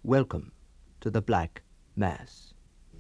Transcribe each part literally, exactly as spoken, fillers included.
Welcome to the Black Mass.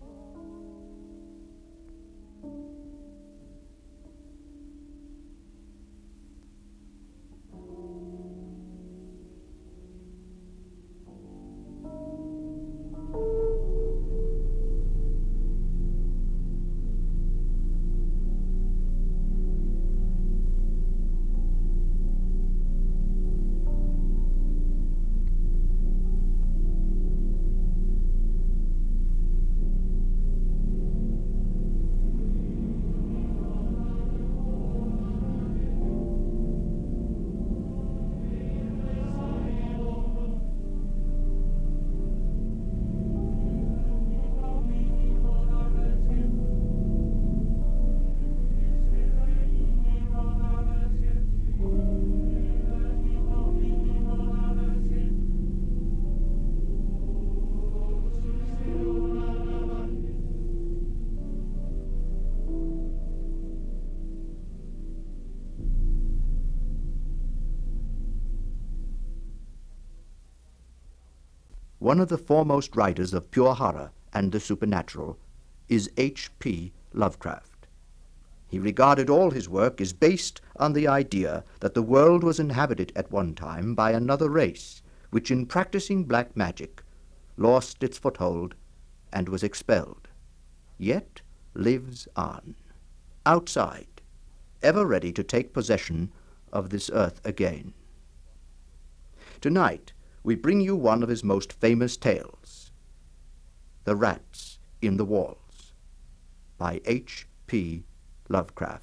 One of the foremost writers of pure horror and the supernatural is H P Lovecraft. He regarded all his work as based on the idea that the world was inhabited at one time by another race, which in practicing black magic lost its foothold and was expelled, yet lives on, outside, ever ready to take possession of this earth again. Tonight, we bring you one of his most famous tales, The Rats in the Walls, by H P Lovecraft.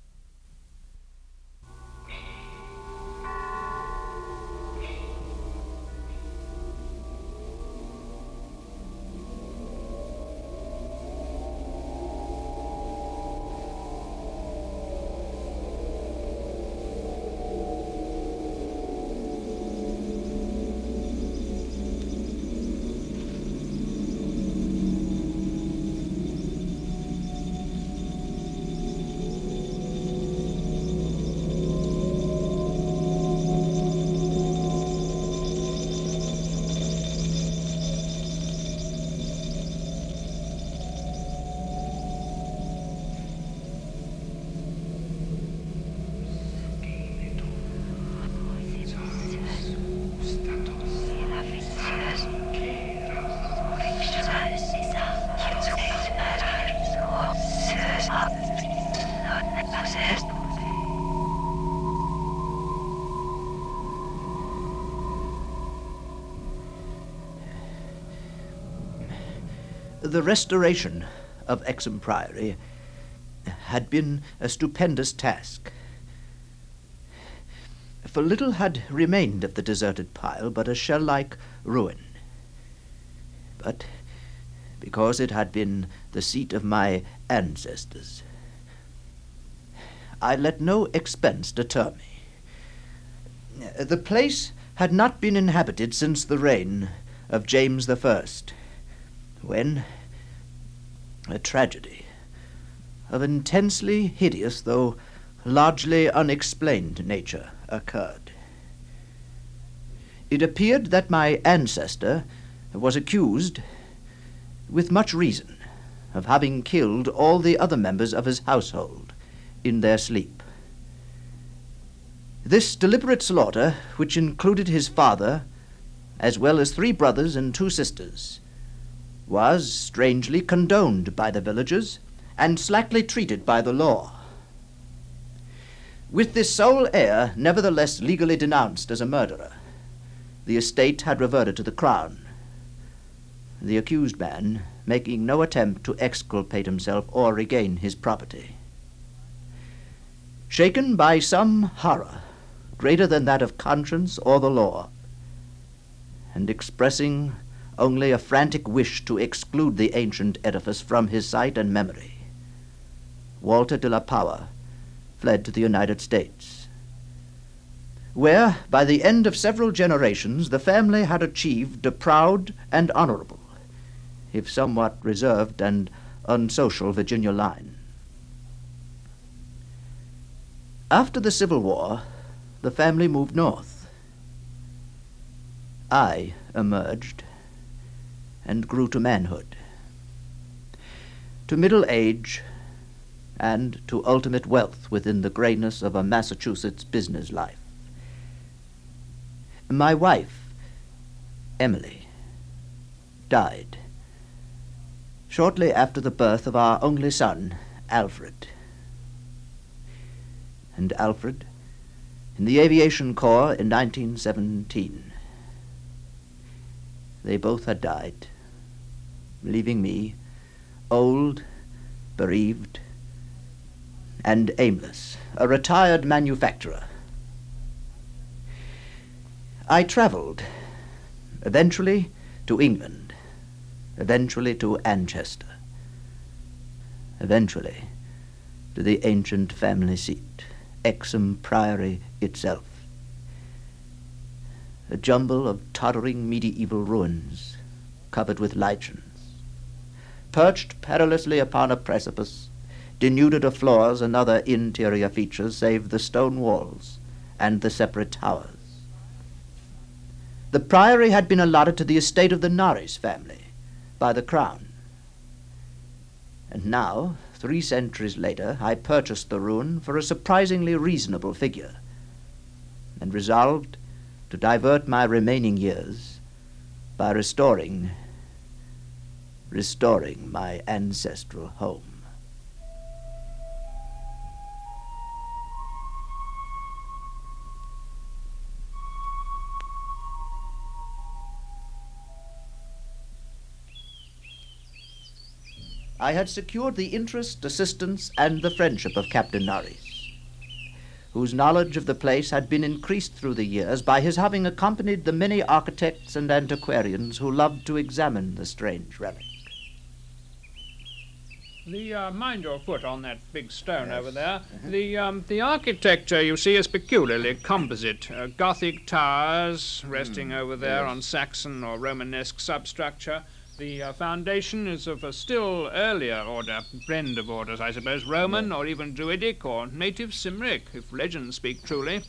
The restoration of Exham Priory had been a stupendous task, for little had remained of the deserted pile but a shell-like ruin. But because it had been the seat of my ancestors, I let no expense deter me. The place had not been inhabited since the reign of James the First, when a tragedy of intensely hideous, though largely unexplained nature occurred. It appeared that my ancestor was accused, with much reason, of having killed all the other members of his household in their sleep. This deliberate slaughter, which included his father, as well as three brothers and two sisters, was strangely condoned by the villagers and slackly treated by the law. With this sole heir nevertheless legally denounced as a murderer, the estate had reverted to the crown, the accused man making no attempt to exculpate himself or regain his property. Shaken by some horror greater than that of conscience or the law, and expressing only a frantic wish to exclude the ancient edifice from his sight and memory, Walter de la Power fled to the United States, where, by the end of several generations, the family had achieved a proud and honorable, if somewhat reserved and unsocial, Virginia line. After the Civil War, the family moved north. I emerged and grew to manhood, to middle age, and to ultimate wealth within the grayness of a Massachusetts business life. My wife, Emily, died shortly after the birth of our only son, Alfred. And Alfred, in the Aviation Corps in nineteen seventeen. They both had died, leaving me old, bereaved, and aimless, a retired manufacturer. I traveled, eventually to England, eventually to Anchester, eventually to the ancient family seat, Exham Priory itself, a jumble of tottering medieval ruins covered with lichens, perched perilously upon a precipice, denuded of floors and other interior features save the stone walls and the separate towers. The priory had been allotted to the estate of the Norris family by the Crown. And now, three centuries later, I purchased the ruin for a surprisingly reasonable figure, and resolved to divert my remaining years by restoring, restoring my ancestral home. I had secured the interest, assistance, and the friendship of Captain Norris, whose knowledge of the place had been increased through the years by his having accompanied the many architects and antiquarians who loved to examine the strange relic. The, uh, mind your foot on that big stone Yes. over there. The, um, the architecture, you see, is peculiarly composite. Uh, Gothic towers resting over there yes. on Saxon or Romanesque substructure. The uh, foundation is of a still earlier order, blend of orders, I suppose, Roman or even Druidic or native Cymric, if legends speak truly.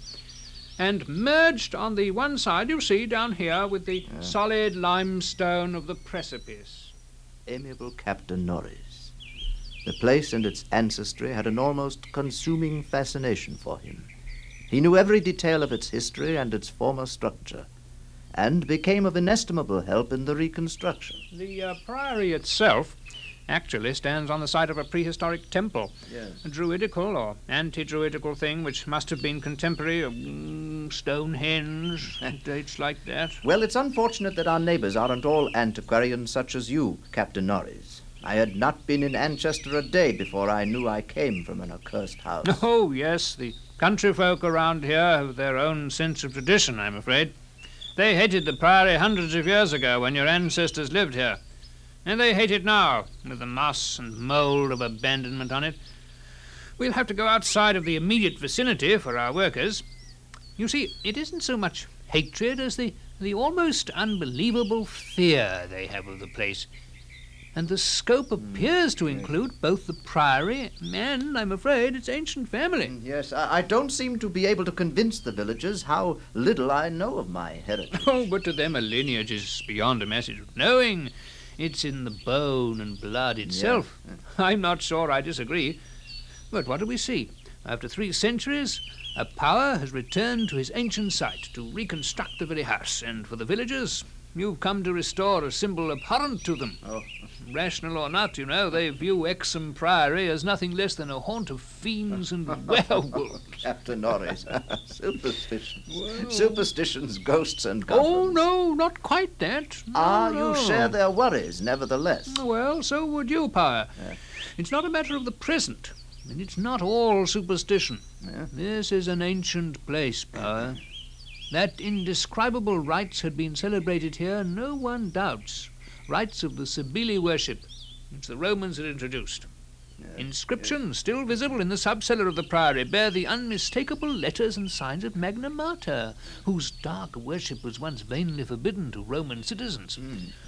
And merged on the one side, you see, down here, with the Yeah. solid limestone of the precipice. Amiable Captain Norris. The place and its ancestry had an almost consuming fascination for him. He knew every detail of its history and its former structure, and became of inestimable help in the reconstruction. The uh, priory itself actually stands on the site of a prehistoric temple. Yes. A druidical or anti-druidical thing which must have been contemporary of mm, Stonehenge, dates like that. Well, it's unfortunate that our neighbors aren't all antiquarians such as you, Captain Norris. I had not been in Anchester a day before I knew I came from an accursed house. Oh, yes, the country folk around here have their own sense of tradition, I'm afraid. They hated the priory hundreds of years ago when your ancestors lived here. And they hate it now, with the moss and mould of abandonment on it. We'll have to go outside of the immediate vicinity for our workers. You see, it isn't so much hatred as the, the almost unbelievable fear they have of the place. And the scope appears to include both the priory and, I'm afraid, its ancient family. Yes, I, I don't seem to be able to convince the villagers how little I know of my heritage. Oh, but to them a lineage is beyond a message of knowing. It's in the bone and blood itself. I'm not sure I disagree. But what do we see? After three centuries, a power has returned to his ancient site to reconstruct the very house. And for the villagers, you've come to restore a symbol abhorrent to them. Oh. Rational or not, you know, they view Exham Priory as nothing less than a haunt of fiends and werewolves. Captain Norris. Superstitions. Well- Superstitions, ghosts, and goblins. Oh, no, not quite that. No, Ah, no. you share their worries, nevertheless. Well, so would you, Power. Yeah. It's not a matter of the present, and it's not all superstition. Yeah. This is an ancient place, Power. That indescribable rites had been celebrated here, no one doubts. Rites of the Cybele worship, which the Romans had introduced. Inscriptions, still visible in the subcellar of the priory, bear the unmistakable letters and signs of Magna Mater, whose dark worship was once vainly forbidden to Roman citizens.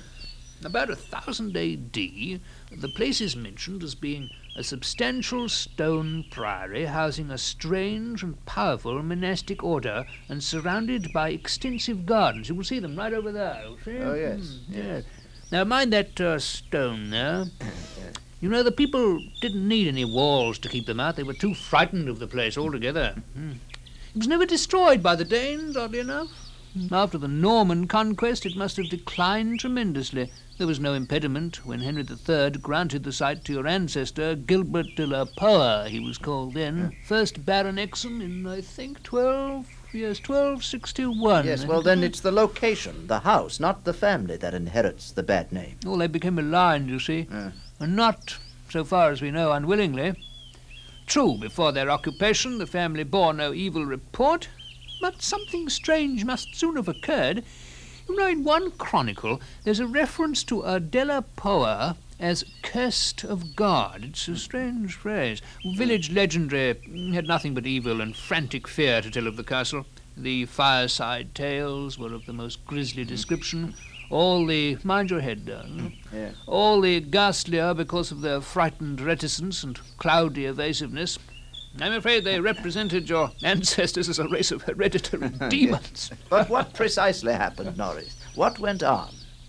About a thousand A D, the place is mentioned as being a substantial stone priory housing a strange and powerful monastic order and surrounded by extensive gardens. You will see them right over there. You see? Oh, yes, Mm, yes. Now, mind that uh, stone there. You know, the people didn't need any walls to keep them out. They were too frightened of the place altogether. Mm. It was never destroyed by the Danes, oddly enough. After the Norman conquest, it must have declined tremendously. There was no impediment when Henry the Third granted the site to your ancestor, Gilbert de la Poer, he was called then, first Baron Exham in, I think, twelve... Yes, twelve sixty-one. Yes, well, then it's the location, the house, not the family that inherits the bad name. Well, they became aligned, you see, Uh. and not, so far as we know, unwillingly. True, before their occupation, the family bore no evil report, but something strange must soon have occurred. You know, in one chronicle, there's a reference to a de la Poer as cursed of God. It's a strange phrase. Village legendary had nothing but evil and frantic fear to tell of the castle. The fireside tales were of the most grisly description. All the... Mind your head, darling. Yeah. All the ghastlier because of their frightened reticence and cloudy evasiveness. I'm afraid they represented your ancestors as a race of hereditary demons. But what precisely happened, Norris? What went on?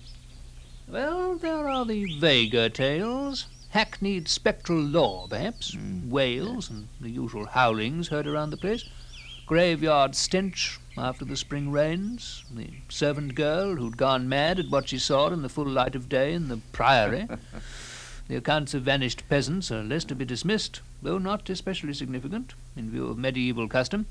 Well, there are the vaguer tales. Hackneyed spectral lore, perhaps. Mm. Wails and the usual howlings heard around the place. Graveyard stench after the spring rains. The servant girl who'd gone mad at what she saw in the full light of day in the priory. The accounts of vanished peasants are less to be dismissed, though not especially significant, in view of medieval custom.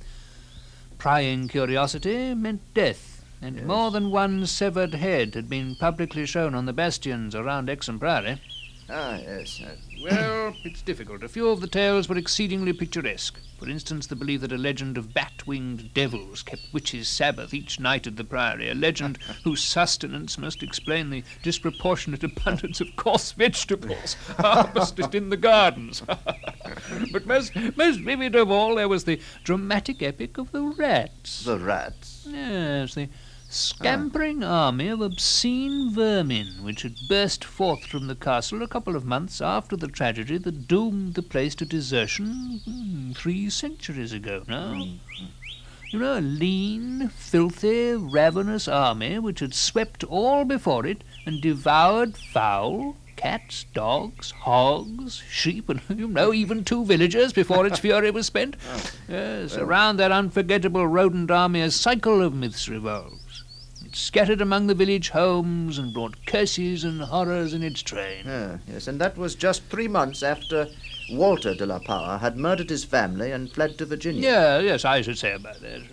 Prying curiosity meant death, and yes. More than one severed head had been publicly shown on the bastions around Exham Priory. Ah, yes. Uh, well, it's difficult. A few of the tales were exceedingly picturesque. For instance, the belief that a legend of bat-winged devils kept witches' Sabbath each night at the Priory, a legend whose sustenance must explain the disproportionate abundance of coarse vegetables harvested in the gardens. But most, most vivid of all, there was the dramatic epic of the rats. The rats? Yes, the scampering ah. army of obscene vermin which had burst forth from the castle a couple of months after the tragedy that doomed the place to desertion hmm, three centuries ago now. Mm-hmm. You know, a lean, filthy, ravenous army which had swept all before it and devoured fowl, cats, dogs, hogs, sheep, and, you know, even two villagers before its fury was spent. Oh. Yes, well. Around that unforgettable rodent army a cycle of myths revolves. It scattered among the village homes and brought curses and horrors in its train. Ah, yes, and that was just three months after Walter de la Poer had murdered his family and fled to Virginia. Yeah, yes, I should say about that.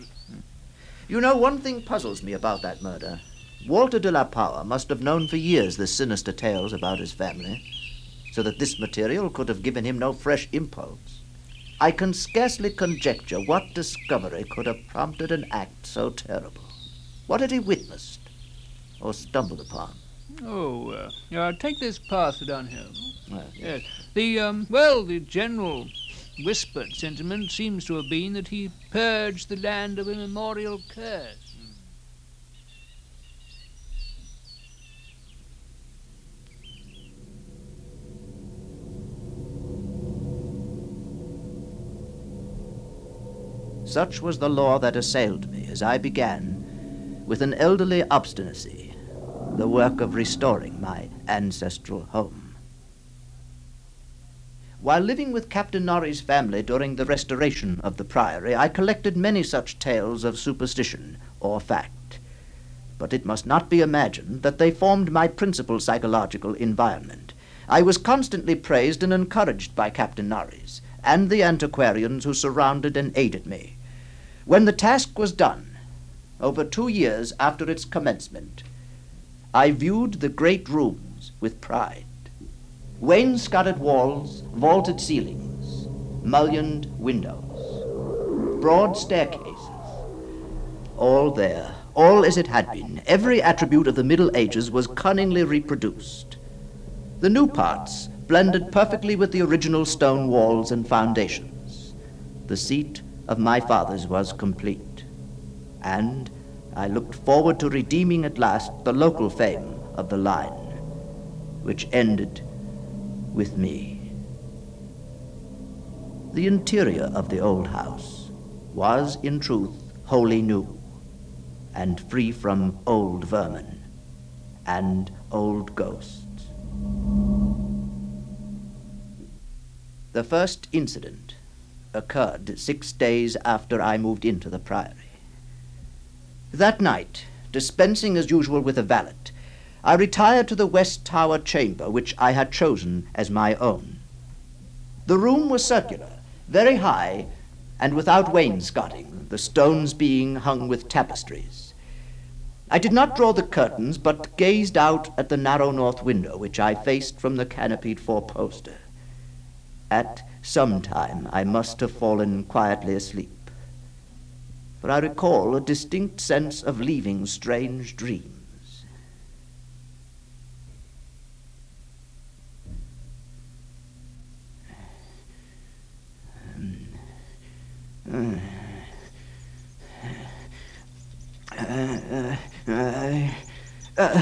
You know, one thing puzzles me about that murder. Walter de la Poer must have known for years the sinister tales about his family, so that this material could have given him no fresh impulse. I can scarcely conjecture what discovery could have prompted an act so terrible. What had he witnessed or stumbled upon? Oh, uh, uh, take this path down here. Well, yes. The, um, well, the general whispered sentiment seems to have been that he purged the land of immemorial curse. Such was the law that assailed me as I began, with an elderly obstinacy, the work of restoring my ancestral home. While living with Captain Norrie's family during the restoration of the priory, I collected many such tales of superstition or fact. But it must not be imagined that they formed my principal psychological environment. I was constantly praised and encouraged by Captain Norries and the antiquarians who surrounded and aided me. When the task was done, over two years after its commencement, I viewed the great rooms with pride. Wainscoted walls, vaulted ceilings, mullioned windows, broad staircases, all there, all as it had been. Every attribute of the Middle Ages was cunningly reproduced. The new parts blended perfectly with the original stone walls and foundations. The seat of my fathers was complete, and I looked forward to redeeming at last the local fame of the line, which ended with me. The interior of the old house was, in truth, wholly new, and free from old vermin and old ghosts. The first incident occurred six days after I moved into the priory. That night, dispensing as usual with a valet, I retired to the West Tower chamber, which I had chosen as my own. The room was circular, very high, and without wainscoting, the stones being hung with tapestries. I did not draw the curtains, but gazed out at the narrow north window, which I faced from the canopied four-poster. At some time I must have fallen quietly asleep, for I recall a distinct sense of leaving strange dreams. Uh, uh, uh, uh,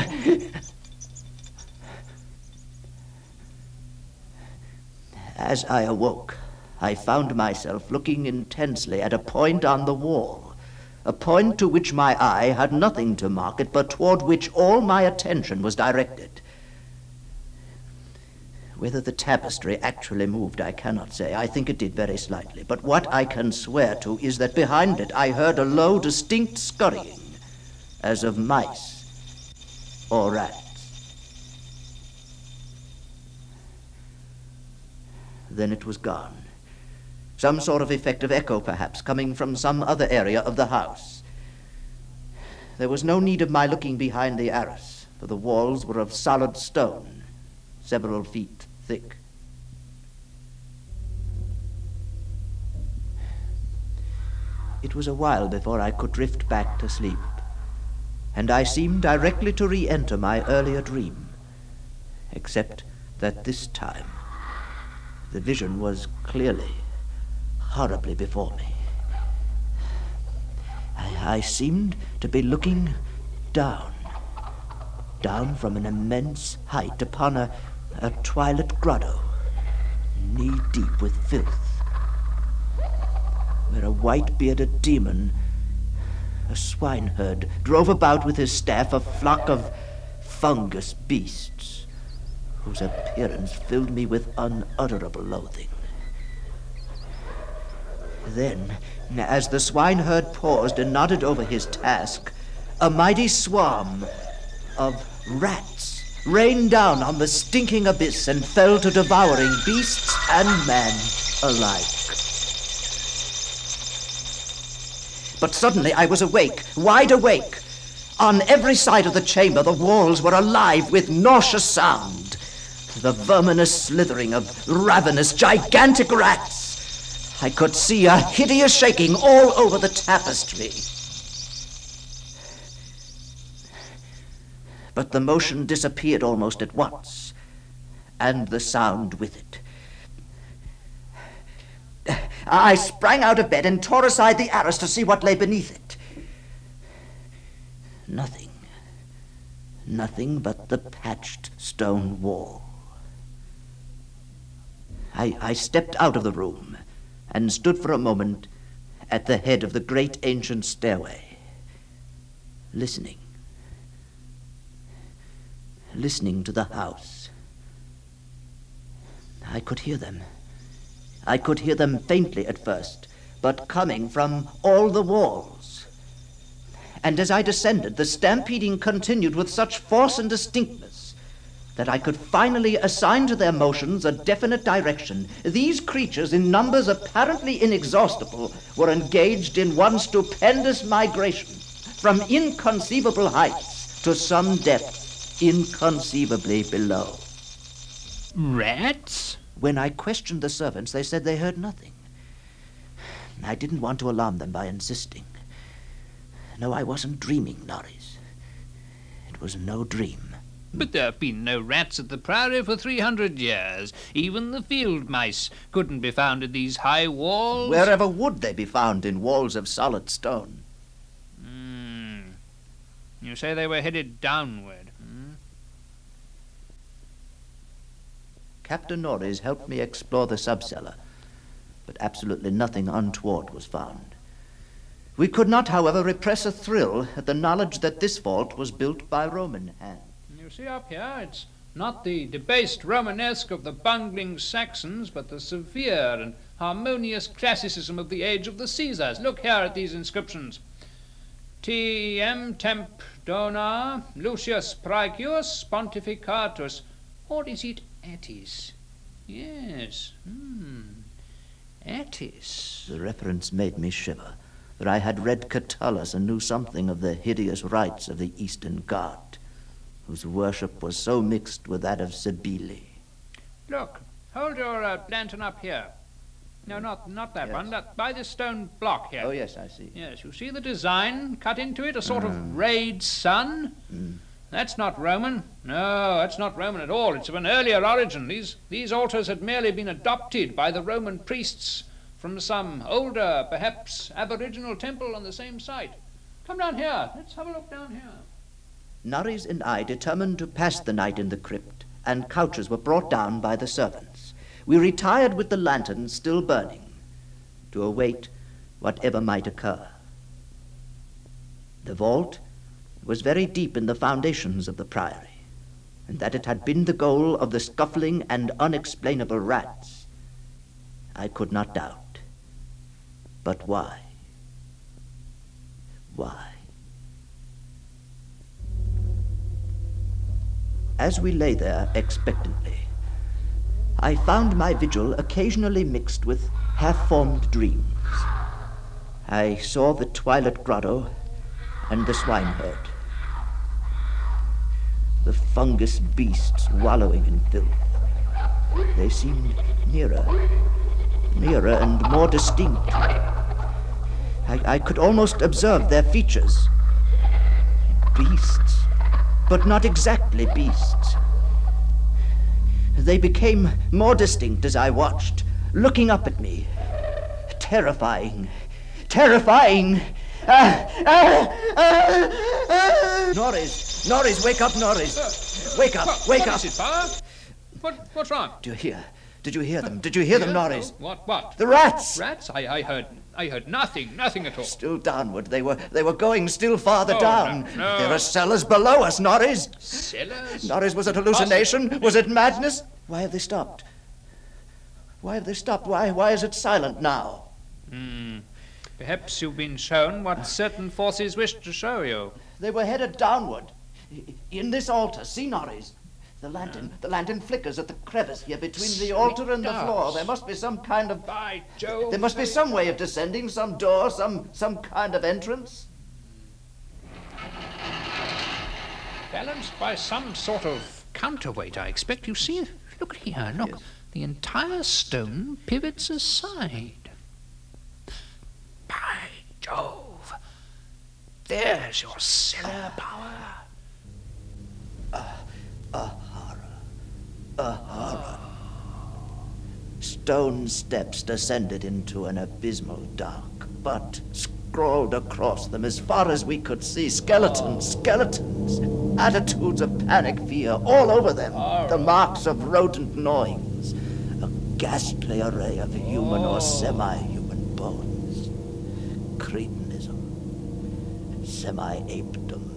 As I awoke, I found myself looking intensely at a point on the wall, a point to which my eye had nothing to market, but toward which all my attention was directed. Whether the tapestry actually moved, I cannot say. I think it did very slightly. But what I can swear to is that behind it I heard a low, distinct scurrying, as of mice or rats. Then it was gone. Some sort of effect of echo, perhaps, coming from some other area of the house. There was no need of my looking behind the arras, for the walls were of solid stone, several feet thick. It was a while before I could drift back to sleep, and I seemed directly to re-enter my earlier dream, except that this time the vision was clearly, horribly before me. I, I seemed to be looking down, down from an immense height upon a, a twilit grotto, knee-deep with filth, where a white-bearded demon, a swineherd, drove about with his staff a flock of fungus beasts, whose appearance filled me with unutterable loathing. Then, as the swineherd paused and nodded over his task, a mighty swarm of rats rained down on the stinking abyss and fell to devouring beasts and men alike. But suddenly I was awake, wide awake. On every side of the chamber the walls were alive with nauseous sound, the verminous slithering of ravenous, gigantic rats. I could see a hideous shaking all over the tapestry. But the motion disappeared almost at once, and the sound with it. I sprang out of bed and tore aside the arras to see what lay beneath it. Nothing. Nothing but the patched stone wall. I, I stepped out of the room and stood for a moment at the head of the great ancient stairway, listening, listening to the house. I could hear them. I could hear them faintly at first, but coming from all the walls. And as I descended, the stampeding continued with such force and distinctness that I could finally assign to their motions a definite direction. These creatures, in numbers apparently inexhaustible, were engaged in one stupendous migration from inconceivable heights to some depth inconceivably below. Rats? When I questioned the servants, they said they heard nothing. I didn't want to alarm them by insisting. No, I wasn't dreaming, Norris. It was no dream. But there have been no rats at the Priory for three hundred years. Even the field mice couldn't be found in these high walls. Wherever would they be found in walls of solid stone? Hmm. You say they were headed downward, hmm? Captain Norris helped me explore the subcellar, but absolutely nothing untoward was found. We could not, however, repress a thrill at the knowledge that this vault was built by Roman hand. You see up here, it's not the debased Romanesque of the bungling Saxons, but the severe and harmonious classicism of the age of the Caesars. Look here at these inscriptions. T M temp dona Lucius Praecius pontificatus. Or is it Attis? Yes. Hmm. Attis. The reference made me shiver, for I had read Catullus and knew something of the hideous rites of the Eastern God, whose worship was so mixed with that of Cybele. Look, hold your uh, lantern up here. No, not not that Yes. one. That by this stone block here. Oh, yes, I see. Yes, you see the design cut into it, a sort Mm. of rayed sun. Mm. That's not Roman. No, that's not Roman at all. It's of an earlier origin. These these altars had merely been adopted by the Roman priests from some older, perhaps aboriginal temple on the same site. Come down here. Let's have a look down here. Norris and I determined to pass the night in the crypt, and couches were brought down by the servants. We retired with the lanterns still burning, to await whatever might occur. The vault was very deep in the foundations of the priory, and that it had been the goal of the scuffling and unexplainable rats, I could not doubt. But why? Why? As we lay there expectantly, I found my vigil occasionally mixed with half-formed dreams. I saw the twilit grotto and the swineherd, the fungus beasts wallowing in filth. They seemed nearer, nearer and more distinct. I, I could almost observe their features. Beasts, but not exactly beasts. They became more distinct as I watched, looking up at me. Terrifying, terrifying. Ah, ah, ah, ah. Norris, Norris, wake up, Norris. Wake up, What- wake what up. is it, Father? What, what's wrong? Do you hear? Did you hear them? Did you hear them, Norris? Oh, what, what? The rats! Rats? I, I heard, I heard nothing, nothing at all. Still downward. They were they were going still farther Oh, down. no, no. There are cellars below us, Norris. Cellars? Norris, was it hallucination? Was it madness? Why have they stopped? Why have they stopped? Why why is it silent now? Hmm. Perhaps you've been shown what certain forces wish to show you. They were headed downward. I- In this altar, see, Norris? The lantern, the lantern flickers at the crevice here between the altar and the It floor. does. There must be some kind of By Jove. there must be they- some way of descending, some door, some some kind of entrance. Balanced by some sort of counterweight, I expect. You see, look here, look. Yes. The entire stone pivots aside. By Jove. There's your cellar power. A horror. Stone steps descended into an abysmal dark, but scrawled across them as far as we could see, skeletons, skeletons, attitudes of panic fear all over them, the marks of rodent gnawings, a ghastly array of human or semi-human bones, cretinism, semi-apedom.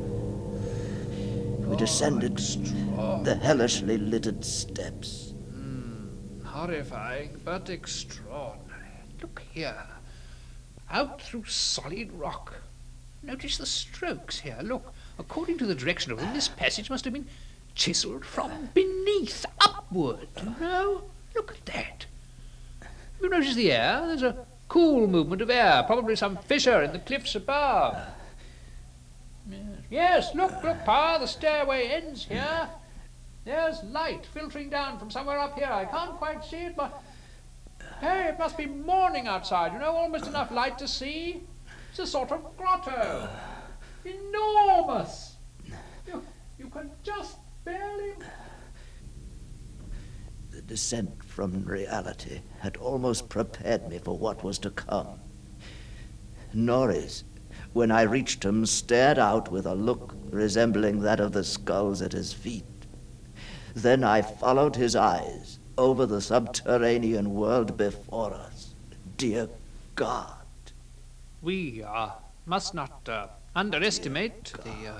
We descended the hellishly littered steps. Horrifying, but extraordinary. Look here. Out through solid rock. Notice the strokes here. Look, according to the direction of them, this passage must have been chiseled from beneath upward. You know? Look at that. You notice the air? There's a cool movement of air, probably some fissure in the cliffs above. Yes, yes, look, look, Pa, the stairway ends here. There's light filtering down from somewhere up here. I can't quite see it, but... Hey, it must be morning outside, you know, almost enough light to see. It's a sort of grotto. Enormous. You, you can just barely... The descent from reality had almost prepared me for what was to come. Norris, when I reached him, stared out with a look resembling that of the skulls at his feet. Then I followed his eyes over the subterranean world before us. Dear God. We uh, must not uh, underestimate the uh,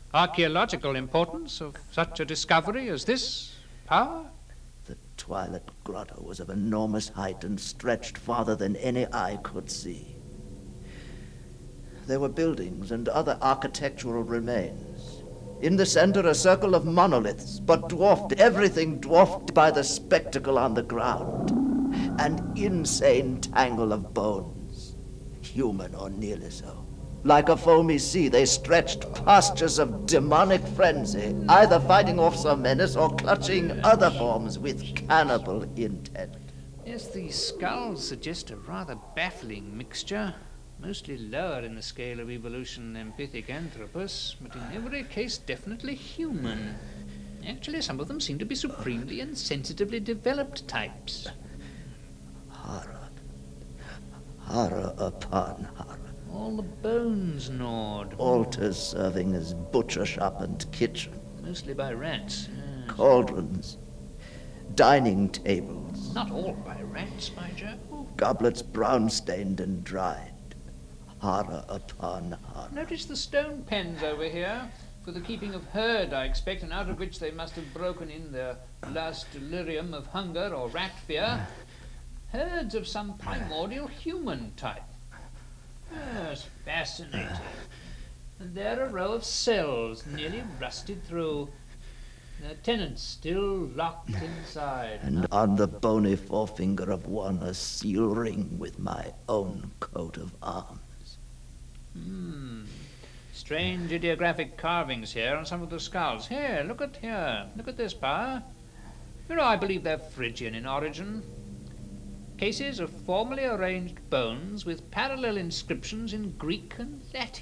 archaeological importance of such a discovery as this, Power? The Twilight Grotto was of enormous height and stretched farther than any eye could see. There were buildings and other architectural remains. In the center, a circle of monoliths, but dwarfed, everything dwarfed by the spectacle on the ground. An insane tangle of bones, human or nearly so. Like a foamy sea, they stretched postures of demonic frenzy, either fighting off some menace or clutching other forms with cannibal intent. Yes, these skulls suggest a rather baffling mixture. Mostly lower in the scale of evolution than Pithecanthropus, but in every case definitely human. Actually, some of them seem to be supremely and sensitively developed types. Horror. Horror upon horror. All the bones gnawed. Altars serving as butcher shop and kitchen. Mostly by rats. Yes. Cauldrons. Dining tables. Not all by rats, by Jove. Goblets brown-stained and dried. Horror upon horror. Notice the stone pens over here. For the keeping of herd, I expect, and out of which they must have broken in their last delirium of hunger or rat fear. Herds of some primordial human type. Yes, fascinating. And there a row of cells, nearly rusted through. Their tenants still locked inside. And on the bony forefinger of one, a seal ring with my own coat of arms. Hmm. Strange ideographic carvings here on some of the skulls. Here, look at here. Look at this, Pa. You know, I believe they're Phrygian in origin. Cases of formally arranged bones with parallel inscriptions in Greek and Latin.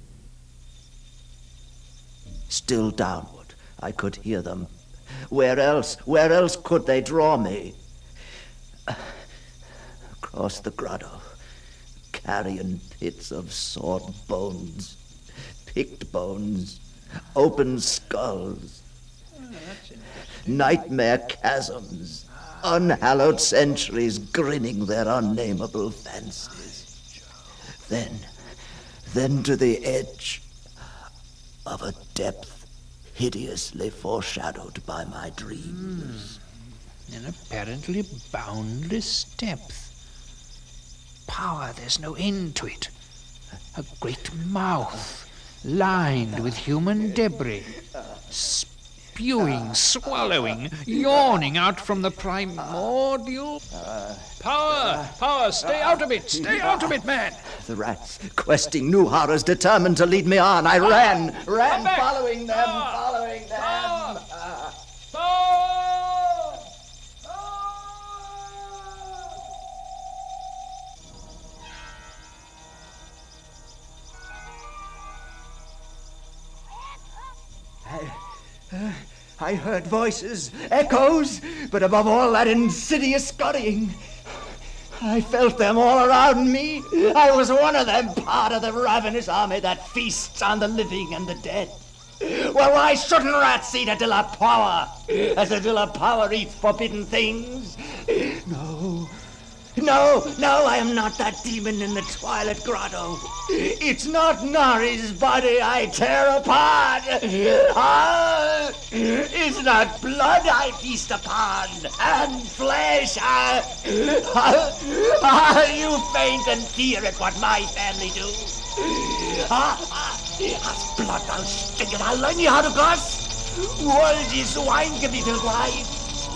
Still downward, I could hear them. Where else, where else could they draw me? Across the grotto, carrion pits of sawed bones, picked bones, open skulls, Oh, that's interesting. nightmare chasms, unhallowed centuries grinning their unnameable fancies. Then, then to the edge of a depth hideously foreshadowed by my dreams. Mm. An apparently boundless depth. Power, there's no end to it. A great mouth, lined with human debris. Spewing, swallowing, yawning out from the primordial... Power! Power, stay out of it! Stay out of it, man! The rats, questing new horrors, determined to lead me on. I ran, ran, back! following them, Power! following them. Power! Ah. Power! I heard voices, echoes, but above all that insidious scurrying. I felt them all around me. I was one of them, part of the ravenous army that feasts on the living and the dead. Well, why shouldn't rats eat a Dilla Power, as a Dilla Power eats forbidden things? No, no, no, I am not that demon in the Twilight Grotto. It's not Nari's body I tear apart. Ah, it's not blood I feast upon, and flesh. Ah, ah, ah, you faint and fear at what my family do. Ah, ah, as blood thou stinketh, I'll learn you how to goss. World is wine gebietel wine.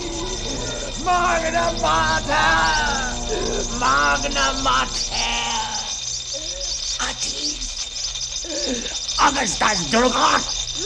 Magna Mater! Magna Mater! Atis! Augustus Durgot!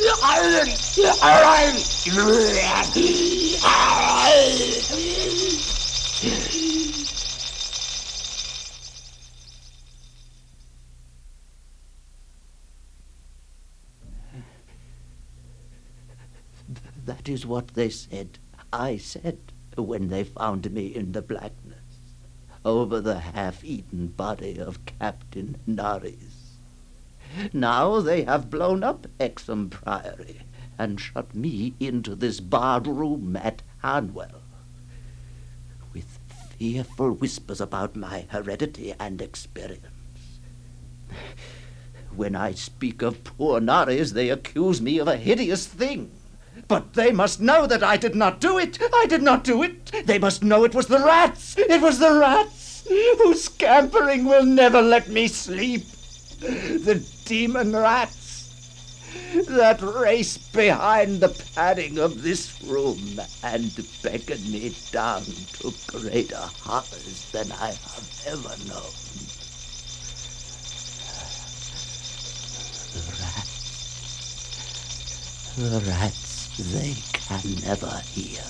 That is what they said. I said. When they found me in the blackness, over the half-eaten body of Captain Nares. Now they have blown up Exham Priory and shut me into this barred room at Hanwell, with fearful whispers about my heredity and experience. When I speak of poor Nares, they accuse me of a hideous thing. But they must know that I did not do it. I did not do it. They must know it was the rats. It was the rats whose scampering will never let me sleep. The demon rats that race behind the padding of this room and beckon me down to greater horrors than I have ever known. The rats, the rats, they can never hear.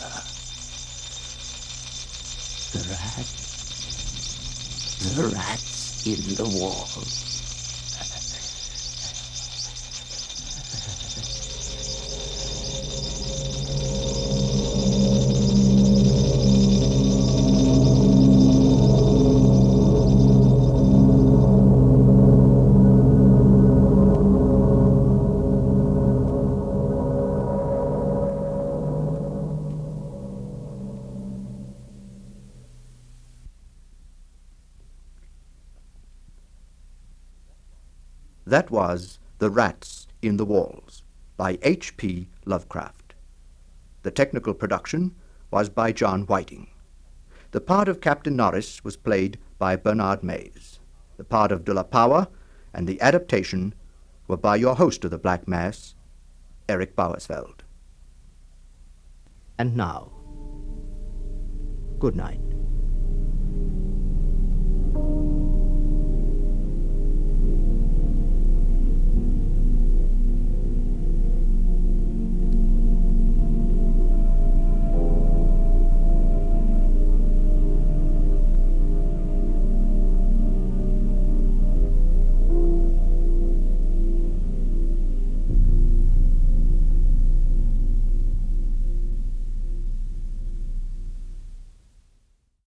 The rats, the rats in the wall. That was The Rats in the Walls by H P Lovecraft. The technical production was by John Whiting. The part of Captain Norris was played by Bernard Mays. The part of De La Power and the adaptation were by your host of the Black Mass, Eric Bowersfeld. And now, good night.